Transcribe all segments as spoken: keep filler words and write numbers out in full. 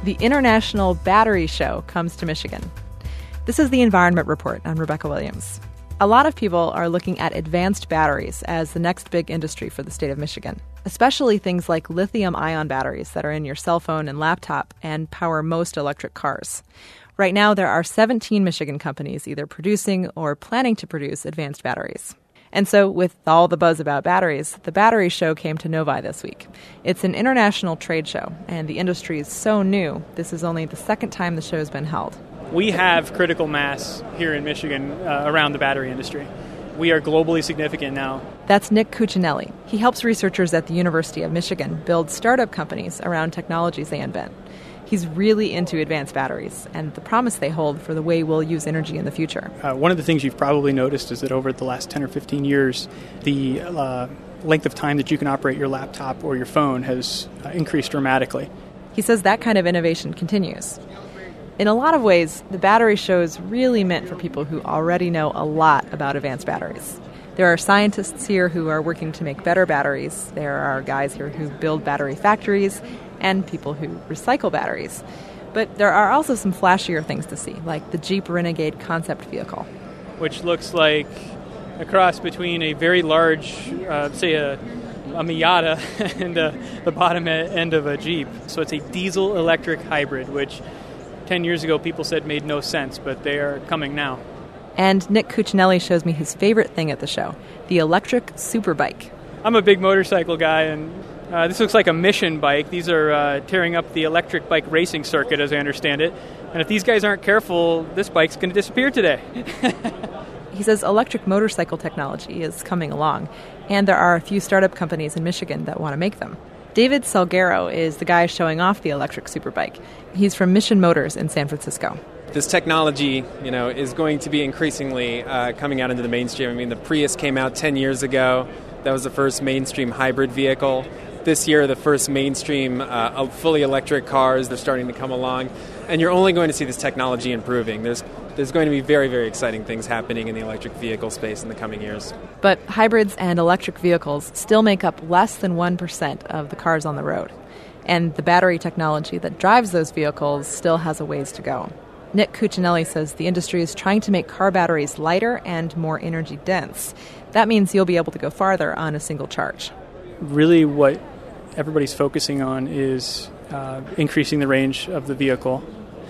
The International Battery Show comes to Michigan. This is the Environment Report. I'm Rebecca Williams. A lot of people are looking at advanced batteries as the next big industry for the state of Michigan, especially things like lithium-ion batteries that are in your cell phone and laptop and power most electric cars. Right now, there are seventeen Michigan companies either producing or planning to produce advanced batteries. And so, with all the buzz about batteries, the Battery Show came to Novi this week. It's an international trade show, and the industry is so new, this is only the second time the show's been held. We have critical mass here in Michigan uh, around the battery industry. We are globally significant now. That's Nick Cuccinelli. He helps researchers at the University of Michigan build startup companies around technologies they invent. He's really into advanced batteries and the promise they hold for the way we'll use energy in the future. Uh, one of the things you've probably noticed is that over the last ten or fifteen years, the uh, length of time that you can operate your laptop or your phone has uh, increased dramatically. He says that kind of innovation continues. In a lot of ways, the Battery Show is really meant for people who already know a lot about advanced batteries. There are scientists here who are working to make better batteries. There are guys here who build battery factories and people who recycle batteries. But there are also some flashier things to see, like the Jeep Renegade concept vehicle. Which looks like a cross between a very large, uh, say a, a Miata and a, the bottom end of a Jeep. So it's a diesel-electric hybrid, which ten years ago people said made no sense, but they are coming now. And Nick Cuccinelli shows me his favorite thing at the show, the electric superbike. I'm a big motorcycle guy, and uh, this looks like a mission bike. These are uh, tearing up the electric bike racing circuit, as I understand it. And if these guys aren't careful, this bike's going to disappear today. He says electric motorcycle technology is coming along, and there are a few startup companies in Michigan that want to make them. David Salguero is the guy showing off the electric superbike. He's from Mission Motors in San Francisco. This technology, you know, is going to be increasingly uh, coming out into the mainstream. I mean, the Prius came out ten years ago. That was the first mainstream hybrid vehicle. This year, the first mainstream uh, fully electric cars, they're starting to come along. And you're only going to see this technology improving. There's there's going to be very, very exciting things happening in the electric vehicle space in the coming years. But hybrids and electric vehicles still make up less than one percent of the cars on the road. And the battery technology that drives those vehicles still has a ways to go. Nick Cuccinelli says the industry is trying to make car batteries lighter and more energy dense. That means you'll be able to go farther on a single charge. Really what everybody's focusing on is uh, increasing the range of the vehicle,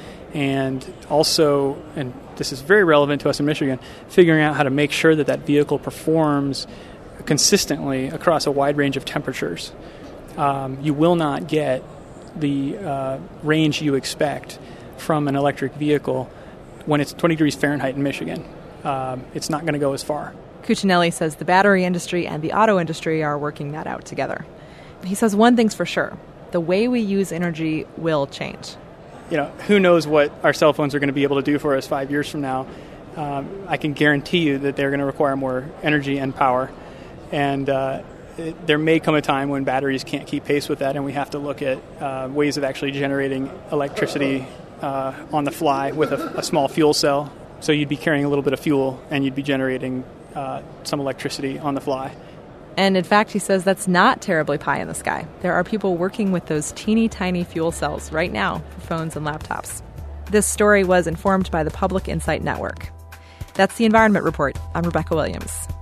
and also, and this is very relevant to us in Michigan, figuring out how to make sure that that vehicle performs consistently across a wide range of temperatures. Um, you will not get the uh, range you expect from an electric vehicle when it's twenty degrees Fahrenheit in Michigan. Um, it's not going to go as far. Cuccinelli says the battery industry and the auto industry are working that out together. He says one thing's for sure, the way we use energy will change. You know, who knows what our cell phones are going to be able to do for us five years from now. Um, I can guarantee you that they're going to require more energy and power. And uh, it, there may come a time when batteries can't keep pace with that, and we have to look at uh, ways of actually generating electricity uh, on the fly with a, a small fuel cell. So you'd be carrying a little bit of fuel, and you'd be generating uh, some electricity on the fly. And in fact, he says that's not terribly pie in the sky. There are people working with those teeny tiny fuel cells right now for phones and laptops. This story was informed by the Public Insight Network. That's the Environment Report. I'm Rebecca Williams.